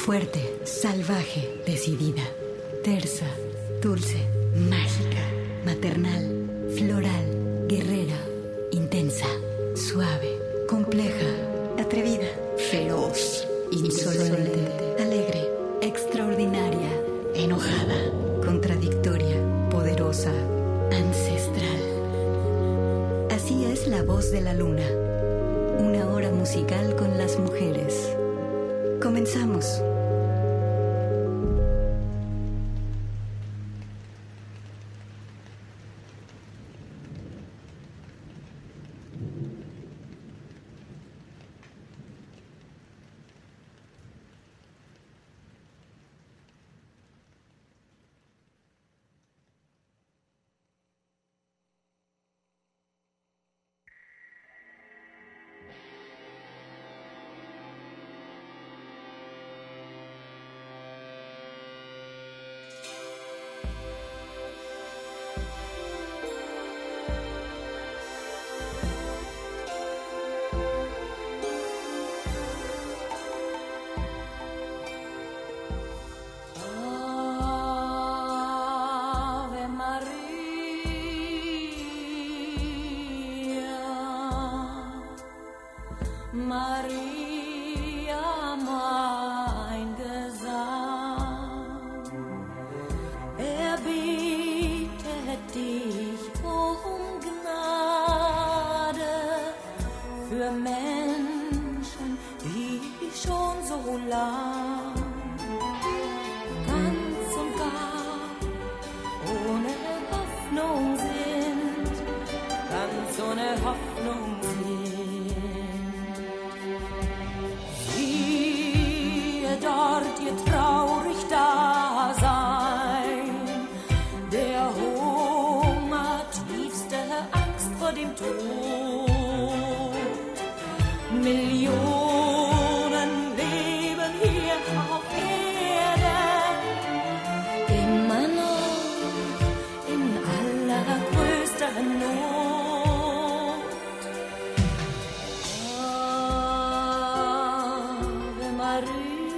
Fuerte, salvaje, decidida. Tersa, dulce, mágica, maternal, floral, guerrera, intensa, suave, compleja, atrevida, feroz, insolente, alegre, extraordinaria, enojada, contradictoria, poderosa, ancestral. Así es la voz de la luna. Una hora musical con las mujeres. Comenzamos. Maria, mein Gesang, bittet dich um Gnade für Menschen, die schon so lang ganz und gar ohne Hoffnung sind, ganz ohne Hoffnung sind. Dort ihr traurig Dasein, der Hunger, tiefste Angst vor dem Tod. Millionen leben hier auf Erden, immer noch in allergrößter Not. Ave Maria.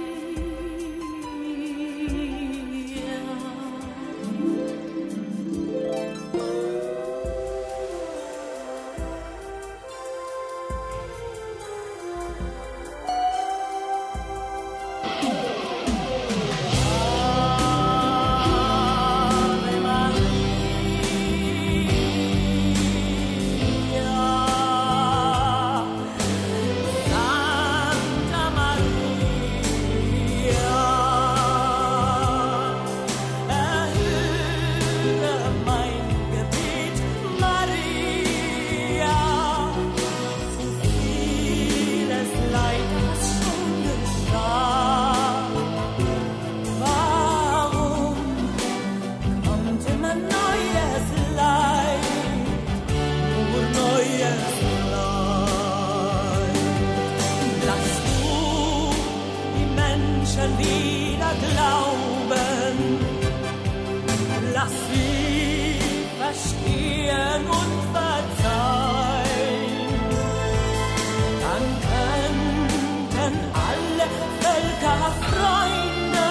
Wieder glauben, lass sie verstehen und verzeihen, dann könnten alle Völker Freunde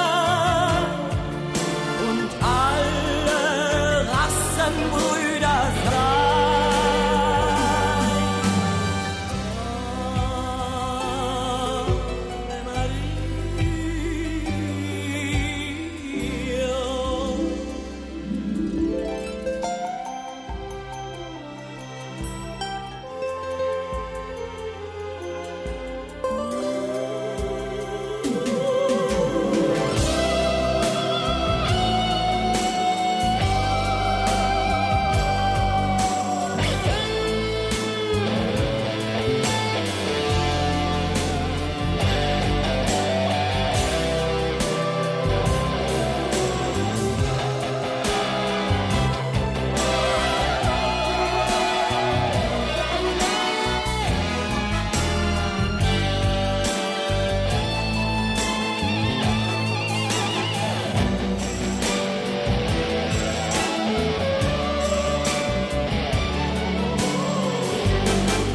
und alle Rassen Brüder sein.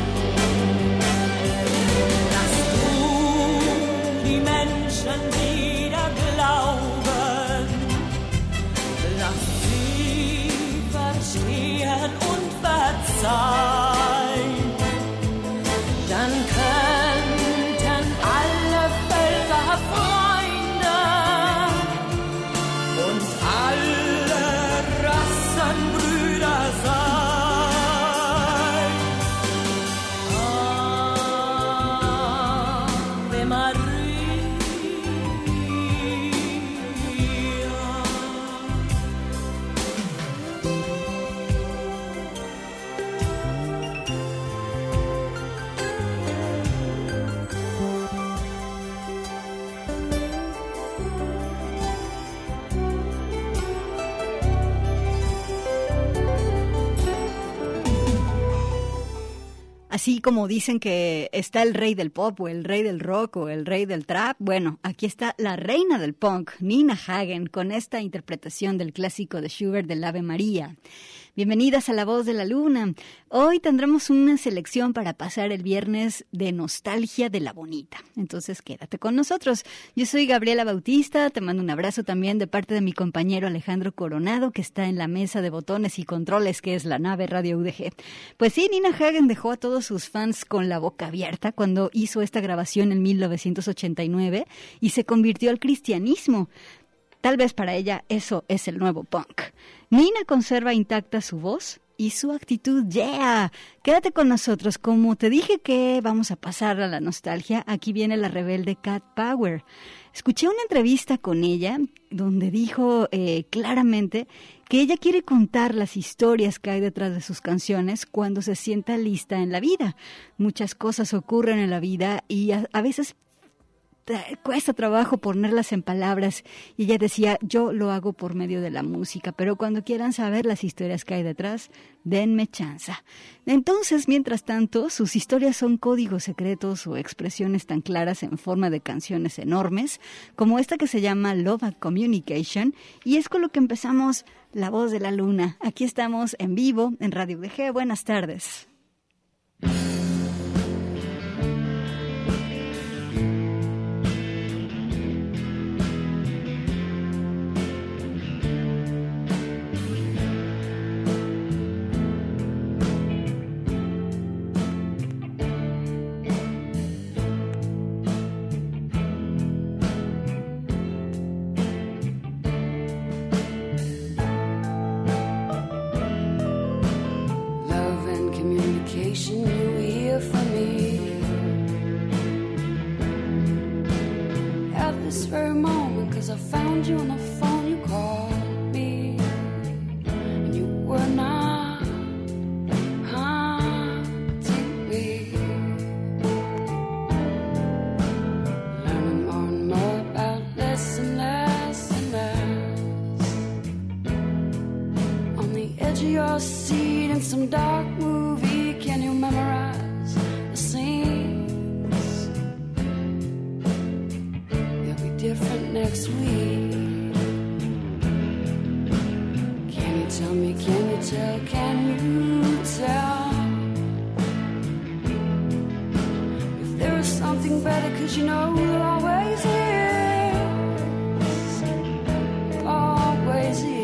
Menschen, die Así como dicen que está el rey del pop o el rey del rock o el rey del trap, bueno, aquí está la reina del punk, Nina Hagen, con esta interpretación del clásico de Schubert del Ave María. Bienvenidas a La Voz de la Luna. Hoy tendremos una selección para pasar el viernes de nostalgia de la bonita. Entonces quédate con nosotros. Yo soy Gabriela Bautista, te mando un abrazo también de parte de mi compañero Alejandro Coronado, que está en la mesa de botones y controles, que es la nave Radio UDG. Pues sí, Nina Hagen dejó a todos sus fans con la boca abierta cuando hizo esta grabación en 1989 y se convirtió al cristianismo. Tal vez para ella eso es el nuevo punk. Nina conserva intacta su voz y su actitud. ¡Yeah! Quédate con nosotros. Como te dije que vamos a pasar a la nostalgia, aquí viene la rebelde Cat Power. Escuché una entrevista con ella donde dijo claramente que ella quiere contar las historias que hay detrás de sus canciones cuando se sienta lista en la vida. Muchas cosas ocurren en la vida y a veces cuesta trabajo ponerlas en palabras, y ella decía, yo lo hago por medio de la música, pero cuando quieran saber las historias que hay detrás, denme chance. Entonces, mientras tanto, sus historias son códigos secretos o expresiones tan claras en forma de canciones enormes, como esta que se llama Love and Communication, y es con lo que empezamos La Voz de la Luna. Aquí estamos en vivo en Radio UDG. Buenas tardes. You hear from me at this very moment, 'cause I found you on the phone. You called me and you were not haunting me, learning more and more about less and less and less, on the edge of your seat in some dark movie. Can you memorize the scenes? They'll be different next week. Can you tell me, can you tell, if there is something better, 'cause you know there always is, always is.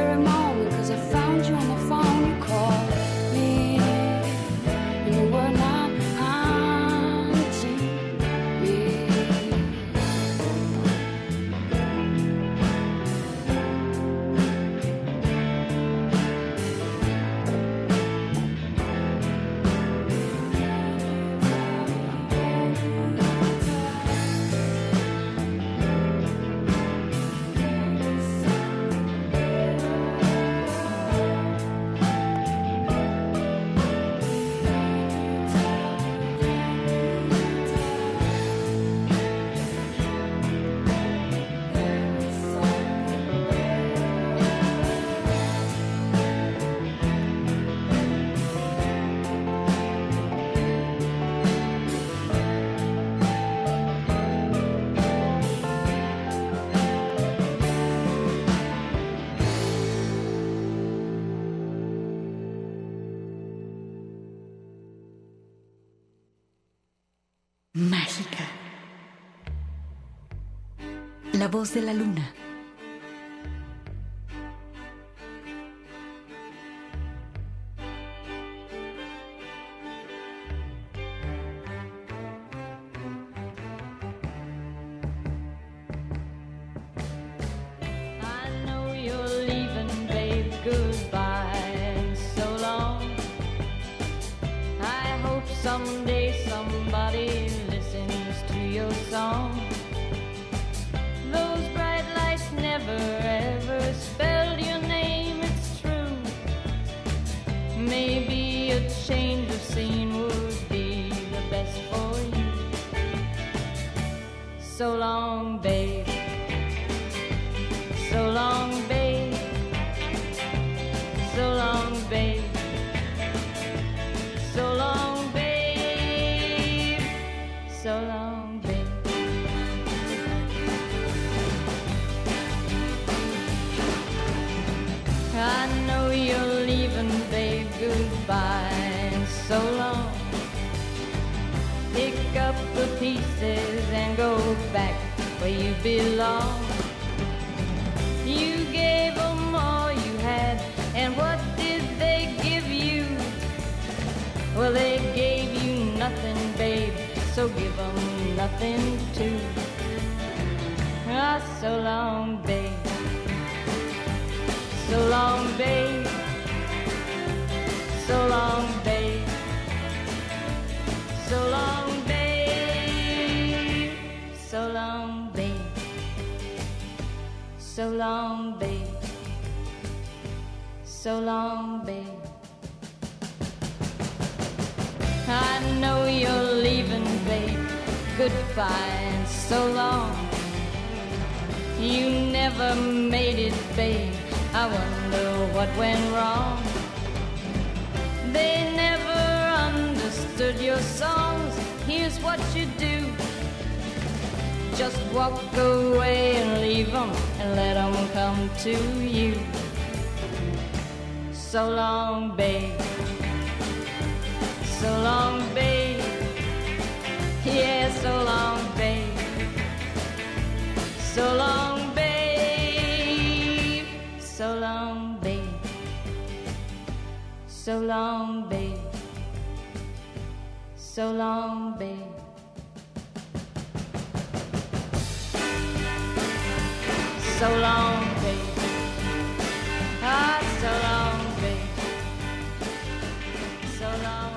Found you on the phone, you called me, and you were not La voz de la luna. Someday somebody listens to your song. Those bright lights never ever spelled your name, it's true. Maybe a change of scene would be the best for you. So long, babe. So long, babe. So long, babe. So long, babe. So long, babe. I know you're leaving, babe, goodbye, and so long. Pick up the pieces and go back where you belong. You gave them all you had, and what did they give you? Well, they gave you nothing, babe, so give them nothing too. Ah, so long, babe. So long, babe. So long, babe. So long, babe. So long, babe. So long, babe. So long, babe. I know you're leaving, babe. Goodbye and so long. You never made it, babe. I wonder what went wrong. They never understood your songs. Here's what you do. Just walk away and leave them and let them come to you. So long, babe. So long, babe. Yeah, so long, babe. So long, babe. So long, babe. So long, babe. So long, babe. So long, babe. Ah, so long, babe. So long.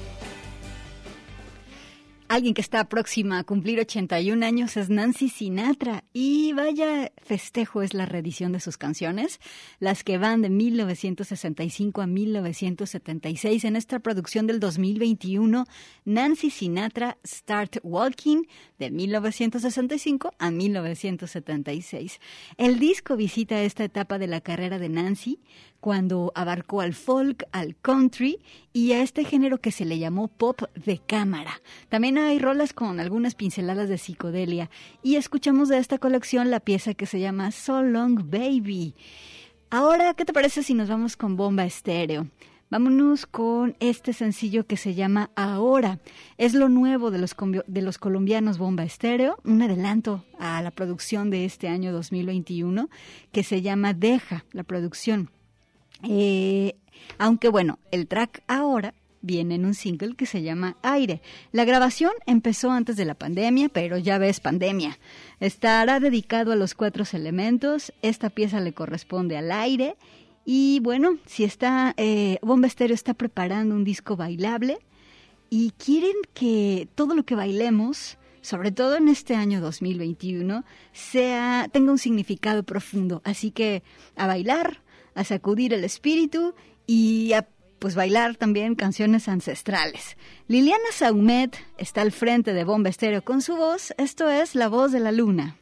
Alguien que está próxima a cumplir 81 años es Nancy Sinatra, y vaya festejo es la reedición de sus canciones, las que van de 1965 a 1976 en esta producción del 2021, Nancy Sinatra Start Walking, de 1965 a 1976. El disco visita esta etapa de la carrera de Nancy, cuando abarcó al folk, al country y a este género que se le llamó pop de cámara. También hay rolas con algunas pinceladas de psicodelia, y escuchamos de esta colección la pieza que se llama So Long Baby. Ahora, ¿qué te parece si nos vamos con Bomba Estéreo? Vámonos con este sencillo que se llama Ahora. Es lo nuevo de los colombianos Bomba Estéreo, un adelanto a la producción de este año 2021 que se llama Deja, la producción. Aunque bueno, el track Ahora viene en un single que se llama Aire. La grabación empezó antes de la pandemia, pero ya ves, pandemia. Estará dedicado a los 4 elementos. Esta pieza le corresponde al aire. Y bueno, si Bomba Estéreo está preparando un disco bailable y quieren que todo lo que bailemos, sobre todo en este año 2021, tenga un significado profundo. Así que a bailar, a sacudir el espíritu y a bailar también canciones ancestrales. Liliana Saumet está al frente de Bomba Estéreo con su voz. Esto es La Voz de la Luna.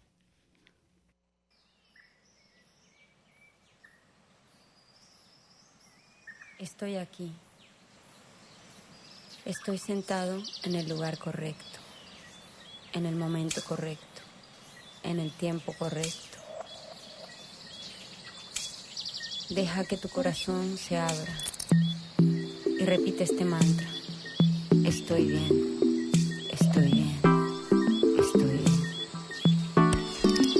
Estoy aquí. Estoy sentado en el lugar correcto, en el momento correcto, en el tiempo correcto. Deja que tu corazón se abra y repite este mantra. Estoy bien, estoy bien, estoy bien.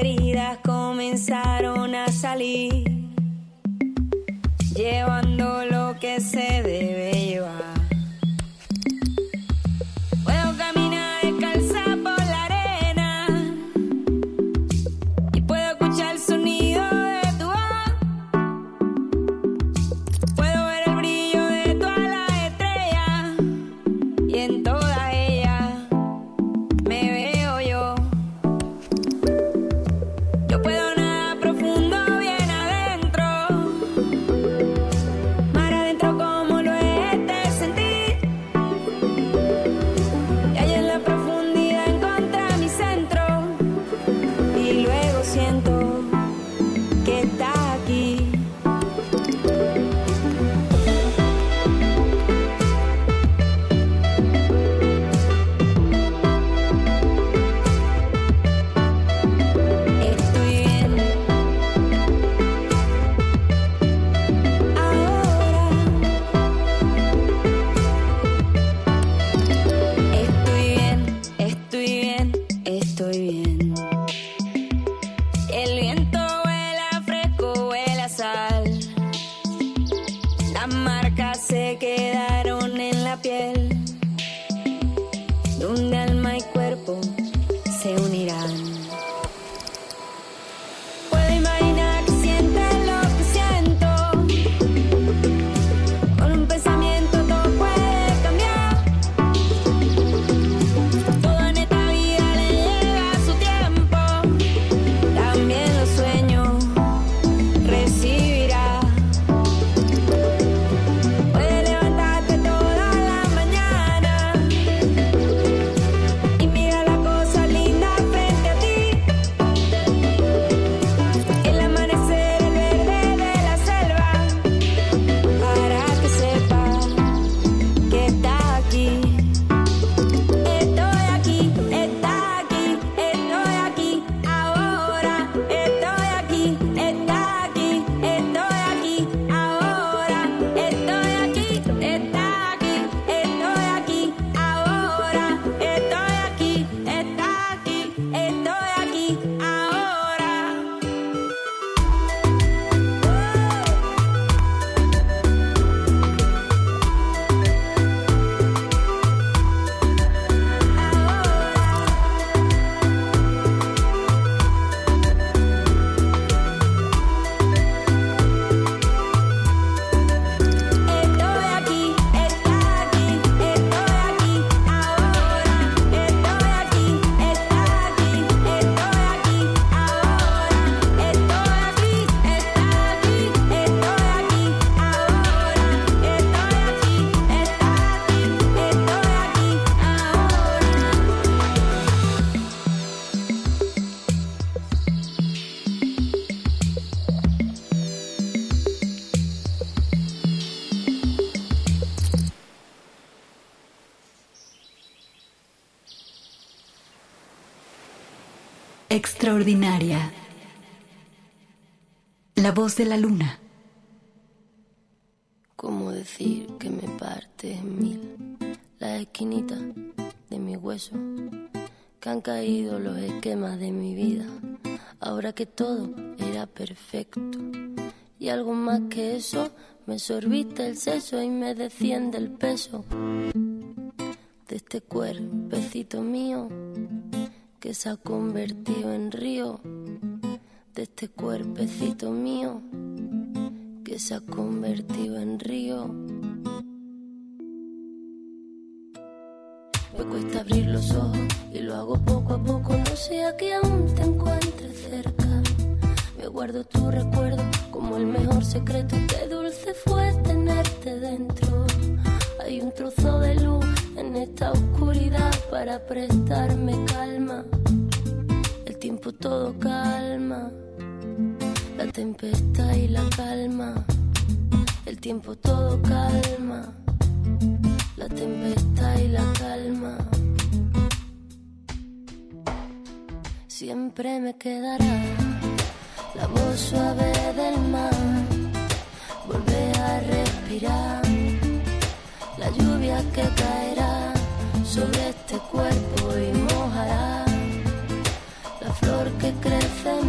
heridas comenzaron a salir, llevando lo que se debe llevar. Puedo caminar descalza por la arena y puedo escuchar el sonido de tu voz. Puedo ver el brillo de todas las estrellas y en todas ellas me veo yo. Yo puedo nadar profundo bien adentro, mar adentro como lo es de sentir, y ahí en la profundidad encontré mi centro y luego siento que estás aquí. Estoy bien ahora. Estoy bien, estoy bien, estoy bien. El viento huela fresco, huele a sal. Las marcas se quedaron en la piel, donde alma y cuerpo se unirán. Puedo imaginar que sientes lo que siento. Con un pensamiento todo puede cambiar. Todo en esta vida le llega a su tiempo. También los sueños recibirá. Puedes levantarte todas las mañanas y mira la cosa linda frente a ti. El amanecer, el verde de la selva, para que sepas que estás aquí. Estoy aquí, estás aquí, estoy aquí, ahora. Estoy aquí, estás aquí, estoy aquí, ahora. Estoy aquí, estás aquí, estoy aquí, ahora. Estoy aquí, estás aquí, estoy aquí, ahora. Estoy aquí, estás aquí, estoy aquí, ahora. Estoy aquí, estás aquí, estoy aquí, ahora. Estoy aquí, estás aquí, estoy aquí, ahora. Estoy aquí, estás aquí, estoy aquí, Extraordinaria. La voz de la luna. ¿Cómo decir que me parte en mil las esquinitas de mi hueso? Que han caído los esquemas de mi vida, ahora que todo era perfecto. Y algo más que eso, me sorbiste el seso y me desciende el peso de este cuerpecito mío que se ha convertido en río, de este cuerpecito mío que se ha convertido en río. Me cuesta abrir los ojos y lo hago poco a poco, no sea que aún te encuentres cerca. Me guardo tu recuerdo como el mejor secreto, qué dulce fue tenerte dentro. Hay un trozo de luz en esta oscuridad para prestarme calma. El tiempo todo calma, la tempestad y la calma. El tiempo todo calma, la tempestad y la calma. Siempre me quedará la voz suave del mar, volver a respirar la lluvia que caerá sobre este cuerpo y mojará la flor que crece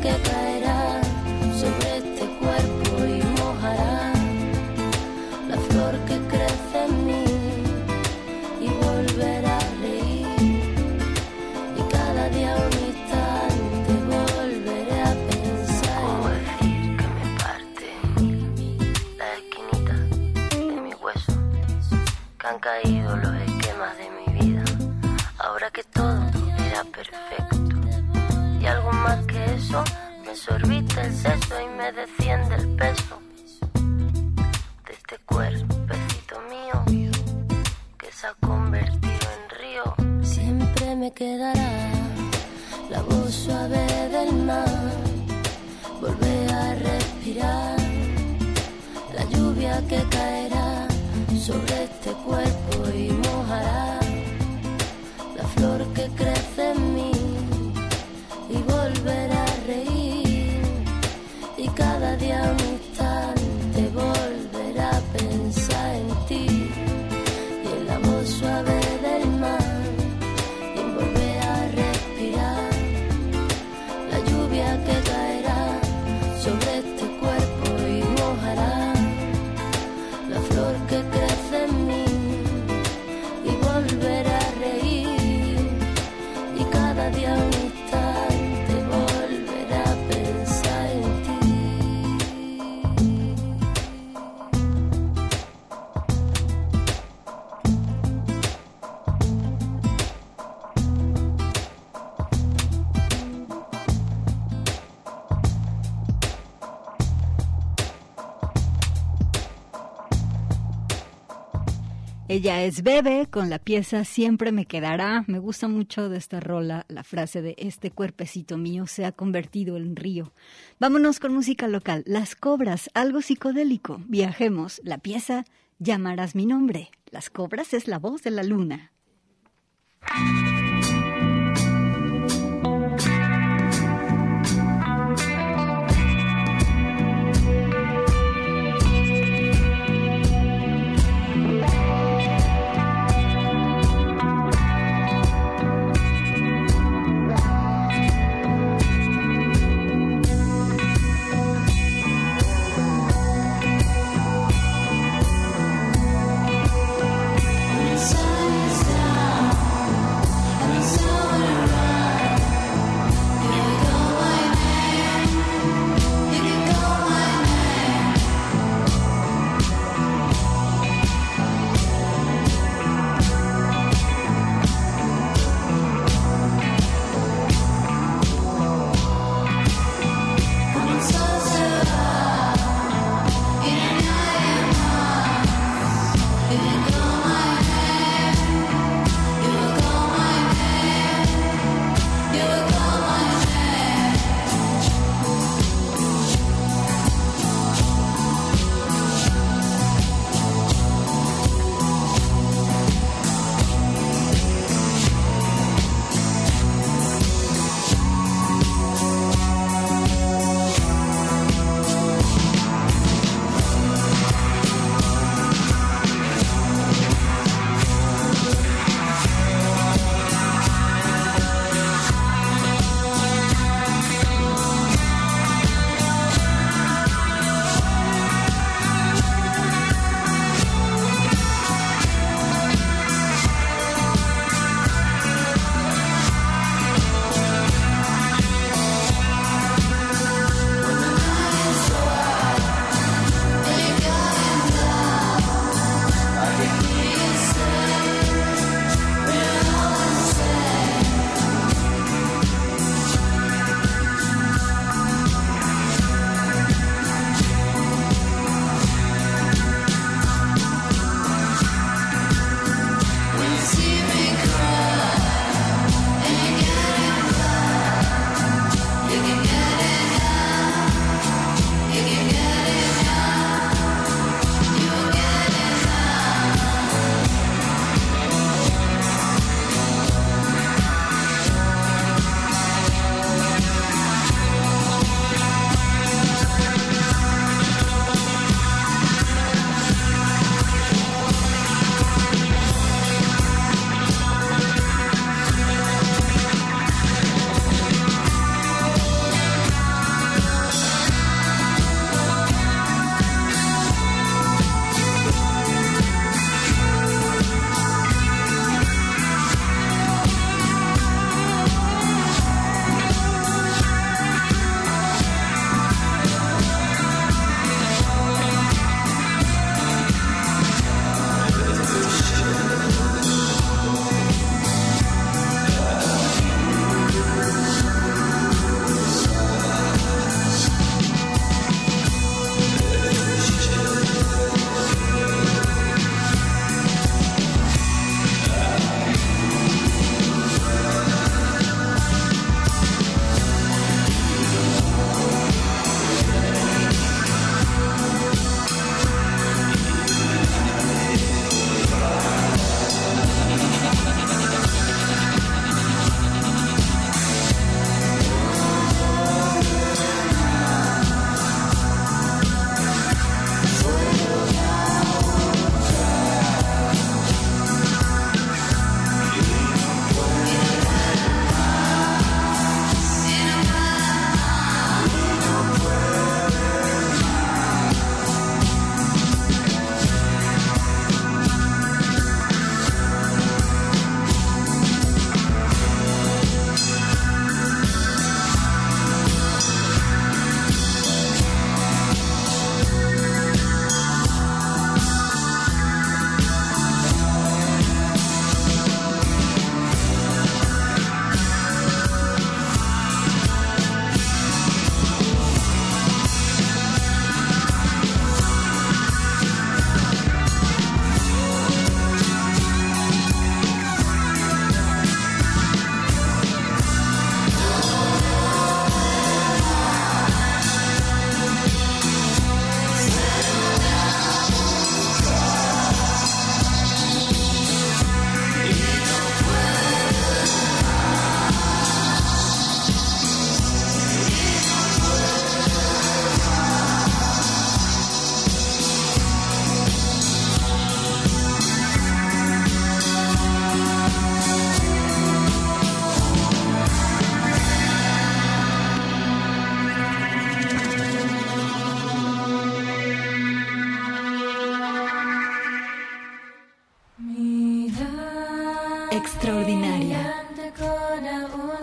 que caerá sobre este cuerpo y mojará la flor que crece en mí y volverá a reír. Y cada día un instante volveré a pensar. Puedo decir que me parte la esquinita de mi hueso, que han caído los esquemas de mi vida, ahora que todo era perfecto. Y algo más que eso, me sorbite el seso y me desciende el peso de este cuerpecito mío que se ha convertido en río. Siempre me quedará la voz suave del mar, volver a respirar la lluvia que caerá sobre este cuerpo y mojará la flor que crece en mí y volver a reír. Y cada día un instante volverá a pensar en ti y en la voz suave del mar, y en volver a respirar la lluvia que caerá sobre este cuerpo y mojará la flor que crece en mí y volver a reír. Y cada día un instante volverá a pensar en ti. Ella es Bebe con la pieza Siempre me quedará. Me gusta mucho de esta rola la frase de este cuerpecito mío se ha convertido en río. Vámonos con música local. Las Cobras, algo psicodélico. Viajemos. La pieza Llamarás mi nombre. Las Cobras es la voz de la luna.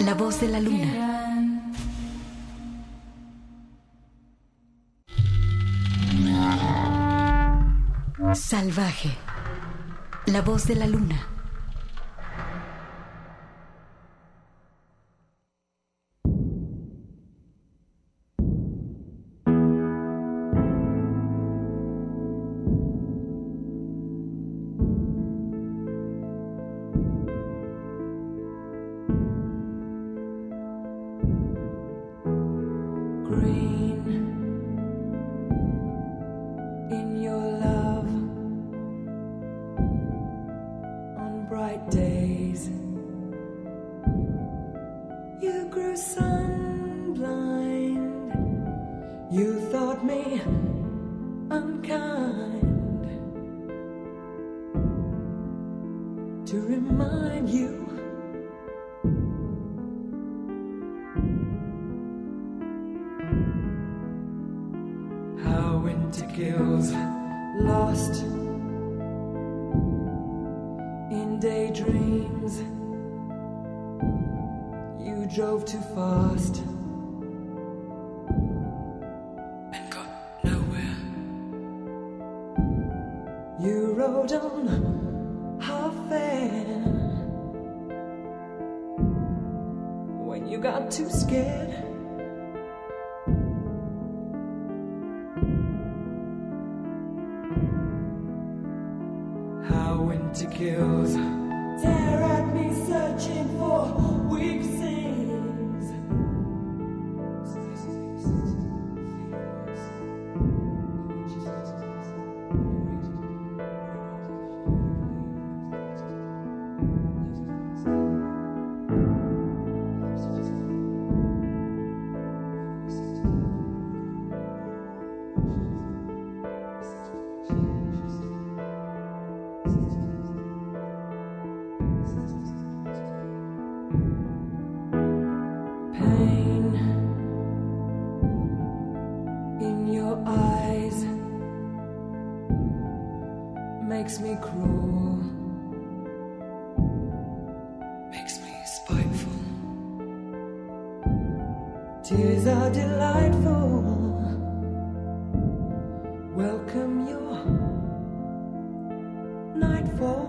La voz de la luna. Salvaje. La voz de la luna. Makes me cruel, makes me spiteful. Tears are delightful. Welcome your nightfall.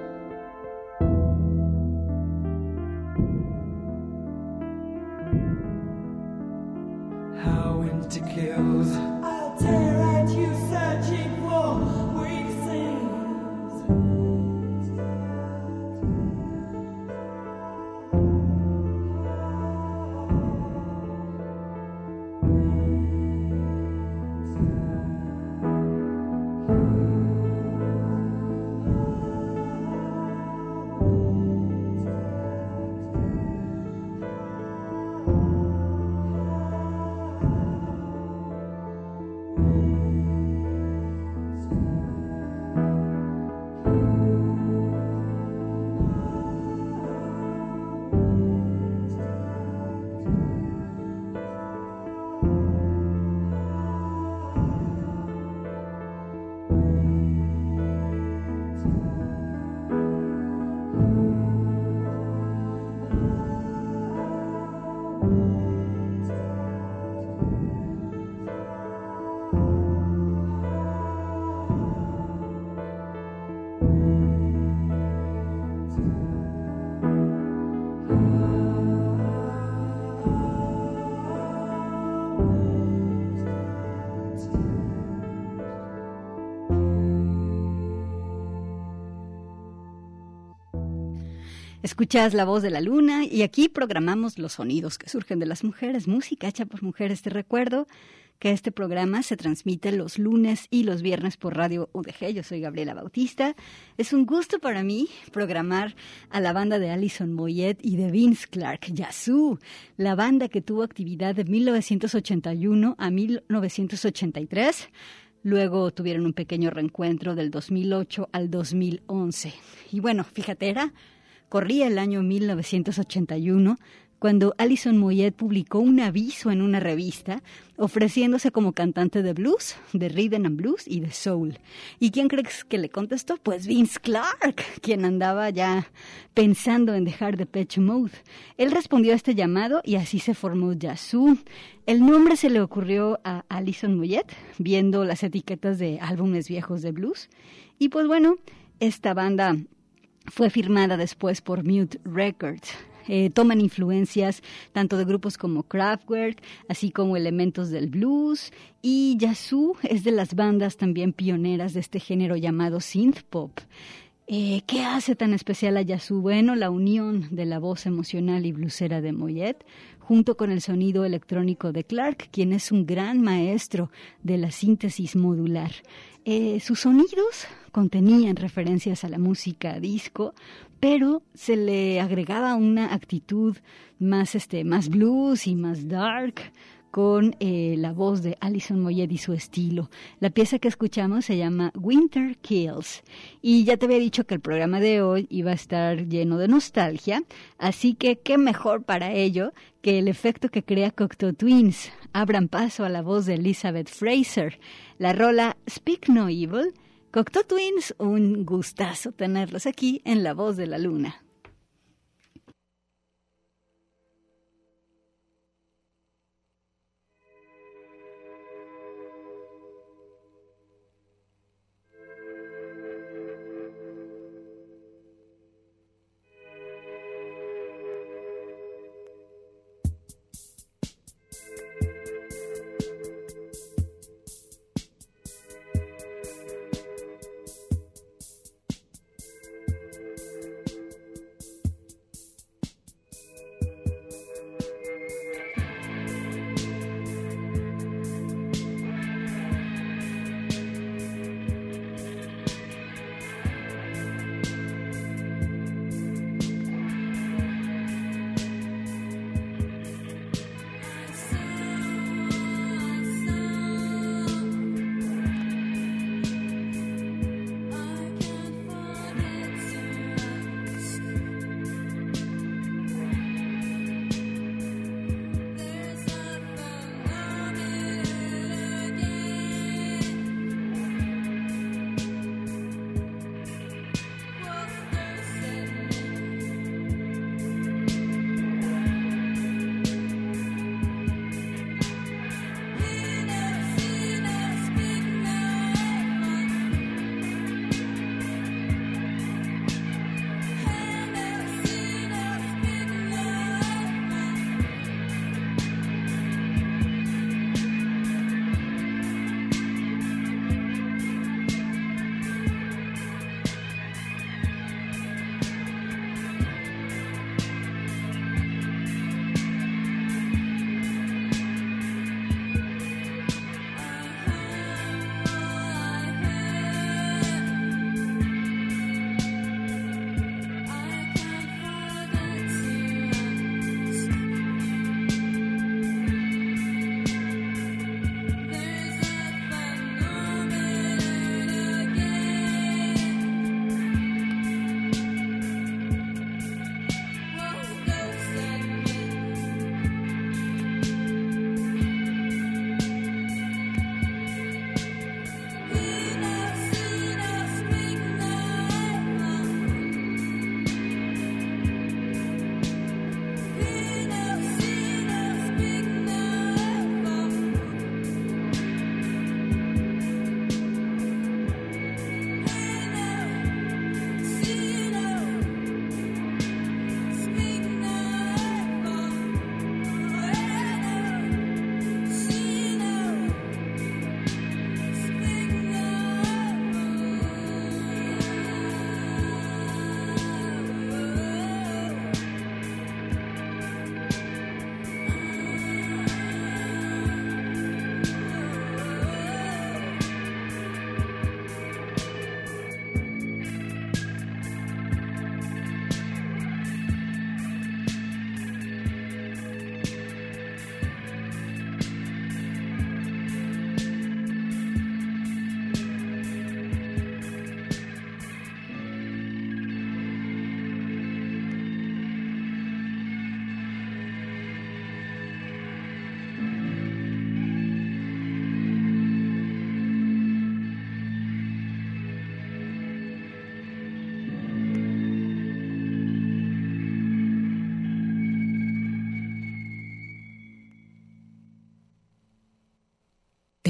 How winter kills. I'll tear at you, searching for weak things. Escuchas La Voz de la Luna y aquí programamos los sonidos que surgen de las mujeres, música hecha por mujeres. Te recuerdo que este programa se transmite los lunes y los viernes por Radio UDG. Yo soy Gabriela Bautista. Es un gusto para mí programar a la banda de Alison Moyet y de Vince Clarke, Yazoo, la banda que tuvo actividad de 1981 a 1983. Luego tuvieron un pequeño reencuentro del 2008 al 2011. Y bueno, fíjate, corría el año 1981 cuando Alison Moyet publicó un aviso en una revista ofreciéndose como cantante de blues, de rhythm and blues y de soul. ¿Y quién crees que le contestó? Pues Vince Clarke, quien andaba ya pensando en dejar Depeche Mode. Él respondió a este llamado y así se formó Yazoo. El nombre se le ocurrió a Alison Moyet viendo las etiquetas de álbumes viejos de blues. Y pues bueno, esta banda fue firmada después por Mute Records. Toman influencias tanto de grupos como Kraftwerk, así como elementos del blues, y Yazoo es de las bandas también pioneras de este género llamado synth pop. ¿Qué hace tan especial a Yazoo? Bueno, la unión de la voz emocional y bluesera de Moyet, junto con el sonido electrónico de Clarke, quien es un gran maestro de la síntesis modular. Sus sonidos contenían referencias a la música disco, pero se le agregaba una actitud más blues y más dark, con la voz de Alison Moyet y su estilo. La pieza que escuchamos se llama Winter Kills. Y ya te había dicho que el programa de hoy iba a estar lleno de nostalgia, así que qué mejor para ello que el efecto que crea Cocteau Twins. Abran paso a la voz de Elizabeth Fraser. La rola Speak No Evil. Cocteau Twins, un gustazo tenerlos aquí en La Voz de la Luna.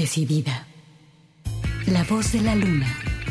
decidida. La voz de la luna.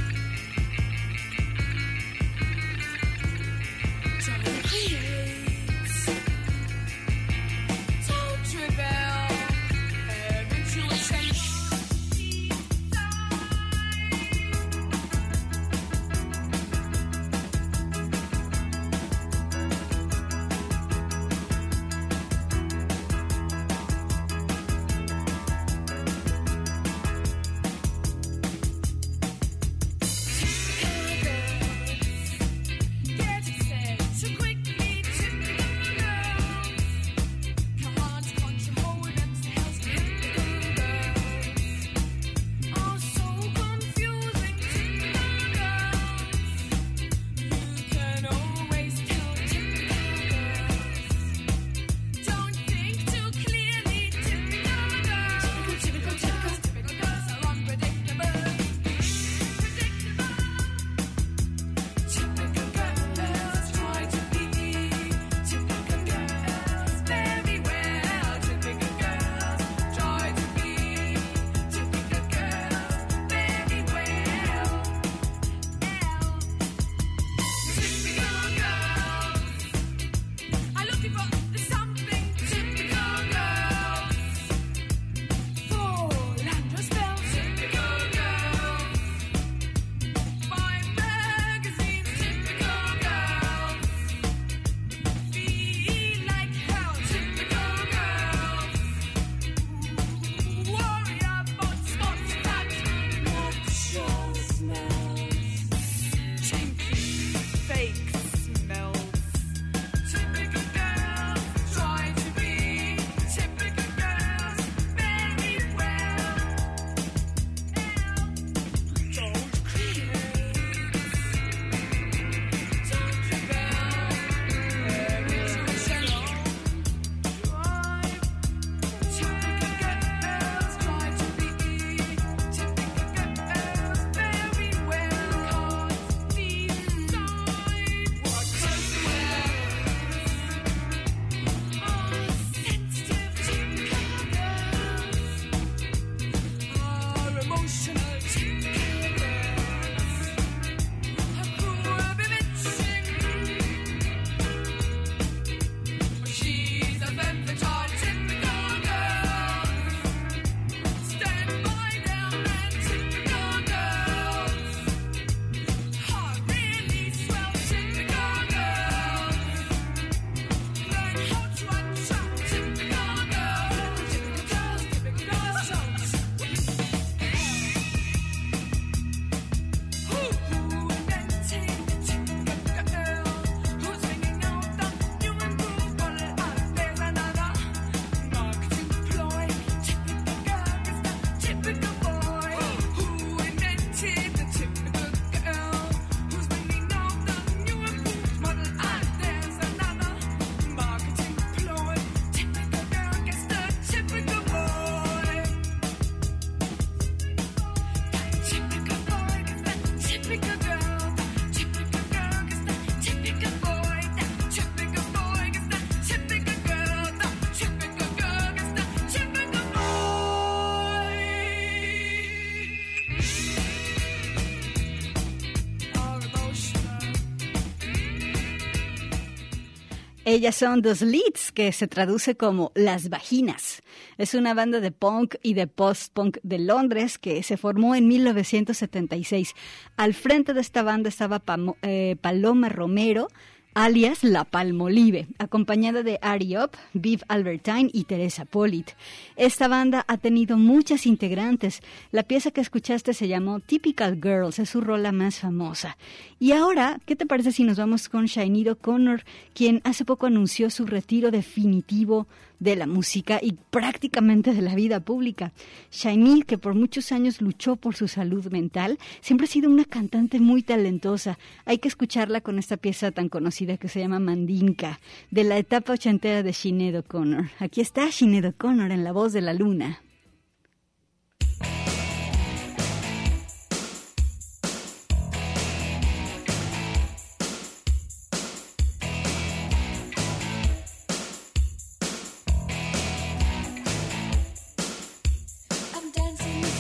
Ellas son The Slits, que se traduce como Las Vaginas. Es una banda de punk y de post-punk de Londres que se formó en 1976. Al frente de esta banda estaba Paloma Romero, alias La Palmolive, acompañada de Ari Up, Viv Albertine y Teresa Polit. Esta banda ha tenido muchas integrantes. La pieza que escuchaste se llamó Typical Girls, es su rola más famosa. Y ahora, ¿qué te parece si nos vamos con Sinéad O'Connor, quien hace poco anunció su retiro definitivo de la música y prácticamente de la vida pública? Sinéad, que por muchos años luchó por su salud mental, siempre ha sido una cantante muy talentosa. Hay que escucharla con esta pieza tan conocida que se llama Mandinka, de la etapa ochentera de Sinéad O'Connor. Aquí está Sinéad O'Connor en La Voz de la Luna. I'm dancing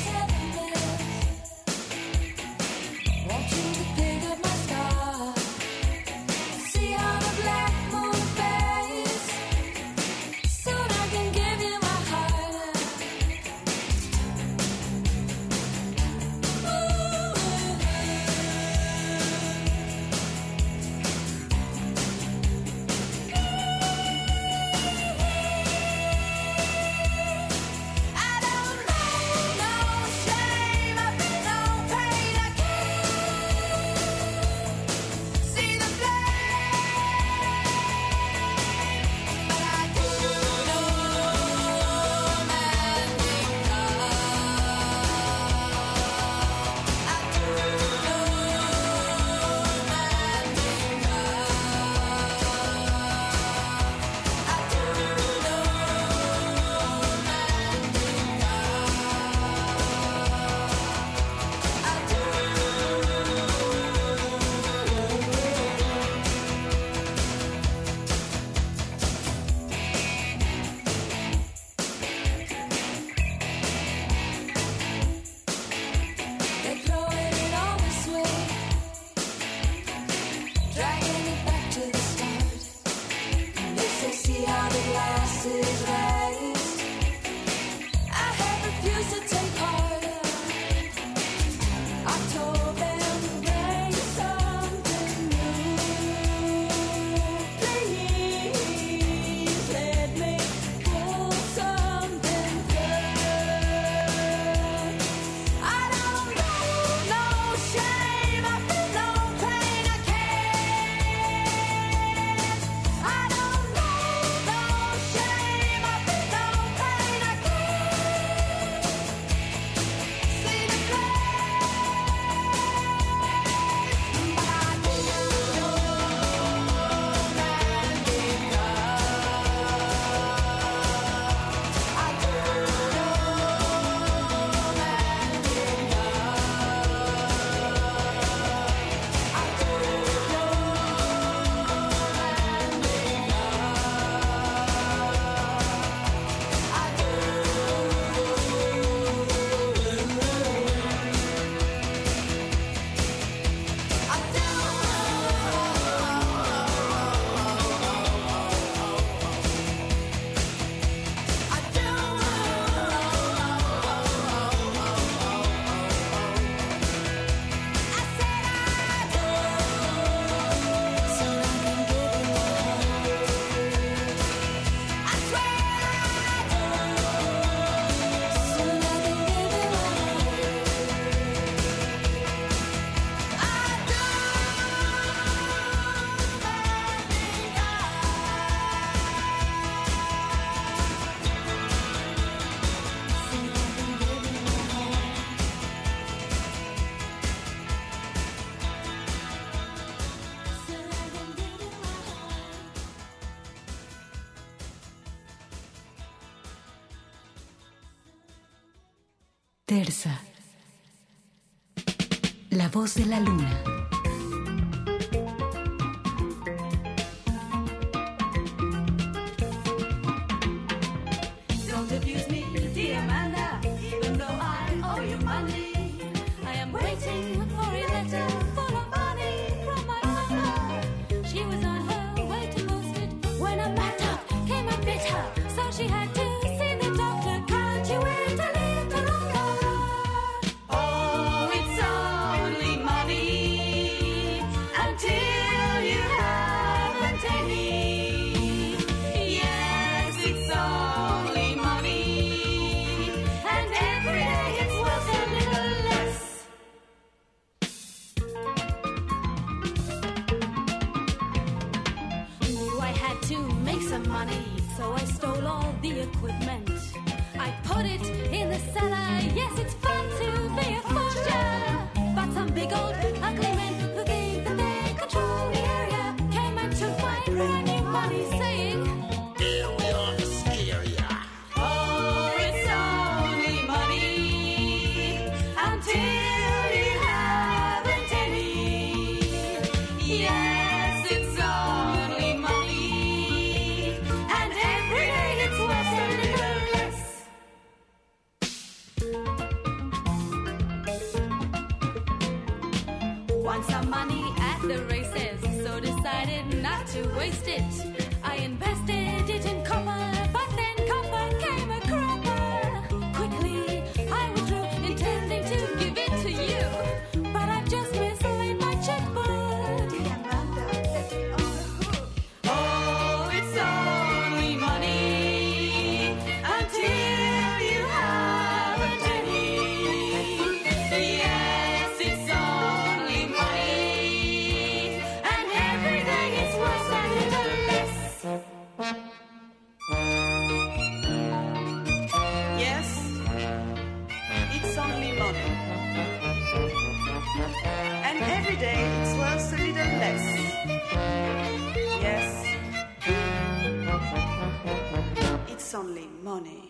Terza. La voz de la luna. Don't abuse me, dear Amanda, even though I owe you money. I am waiting for a letter full of money from my mother. She was on her way to post it when a matter came and bit her, so she had to see the doctor. Can't you wait a little longer? Oh, it's only money until you haven't any. Yes, it's only money, and every day it's worth a little less. Knew I had to make some money, so I stole all the equipment. I put it in the cellar. Yes, it's fun to be a forger, but some big old ugly men who think that they control the area came and took my brand new money, saying, Here we are to scare ya. oh, it's only money until you haven't any. Yes, it's only money, and every day it's worth a little less. Want some money at the races, so decided not to waste it. I invested it in copper, but then copper came a cropper. Quickly, I withdrew, intending to give it to you, but I've just mislaid my checkbook. Oh, it's only money until you haven't any. Yes, it's only money, and every day it's worth a little less. Yes, it's only money. And every day it's worth a little less. Yes, it's only money.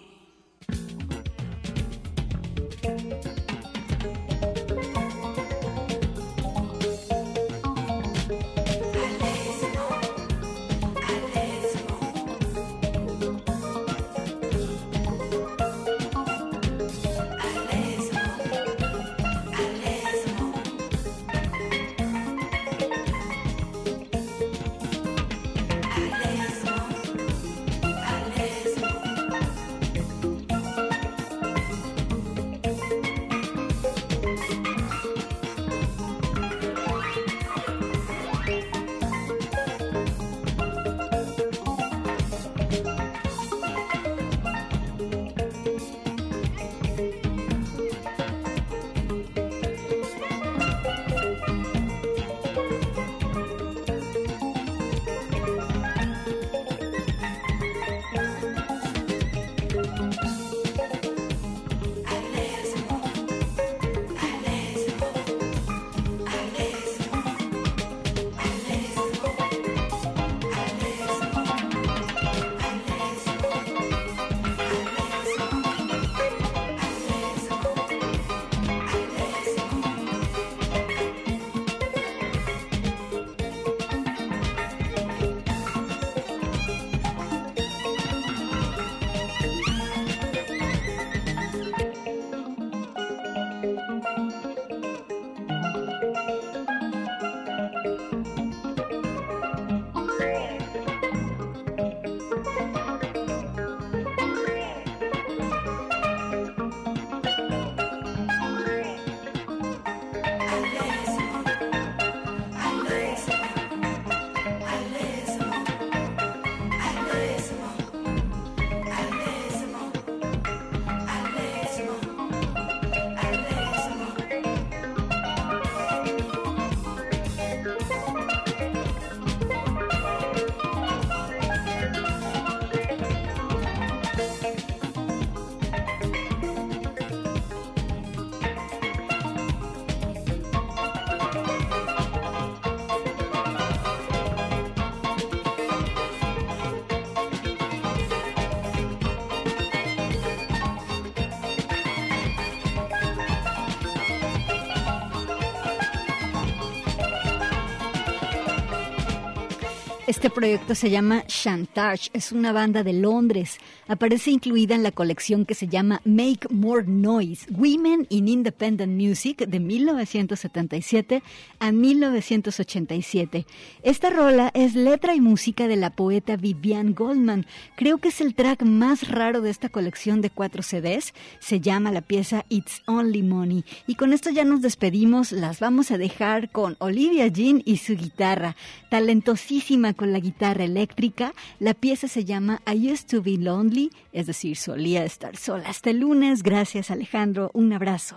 Este proyecto se llama Chantage, es una banda de Londres. Aparece incluida en la colección que se llama Make More Noise, Women in Independent Music de 1977 a 1987. Esta rola es letra y música de la poeta Vivian Goldman. Creo que es el track más raro de esta colección de 4 CDs. Se llama la pieza It's Only Money. Y con esto ya nos despedimos. Las vamos a dejar con Olivia Jean y su guitarra, talentosísima con la guitarra eléctrica. La pieza se llama I Used to Be Lonely, es decir, solía estar sola. Hasta el lunes. Gracias, Alejandro. Un abrazo.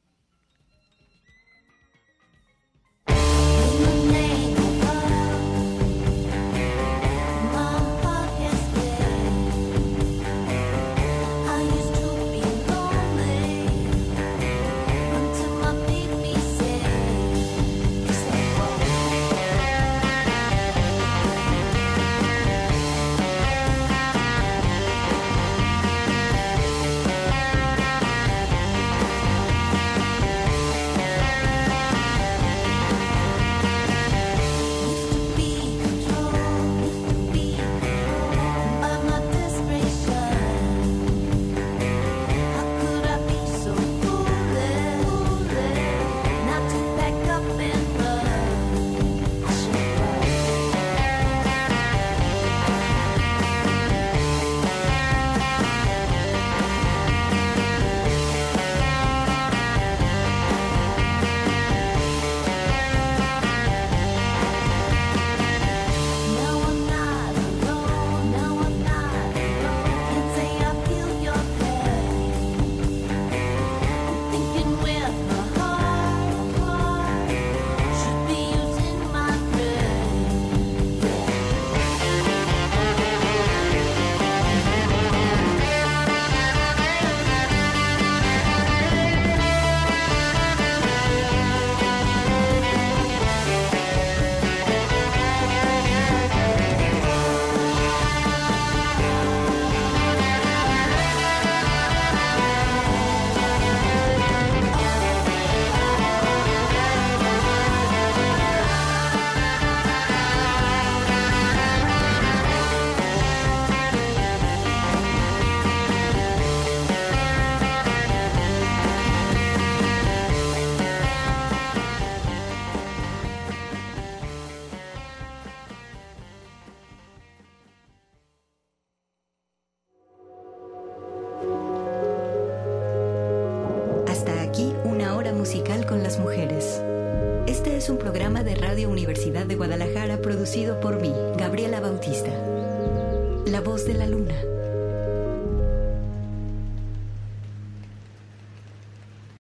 Musical con las mujeres. Este es un programa de Radio Universidad de Guadalajara producido por mí, Gabriela Bautista. La voz de la luna.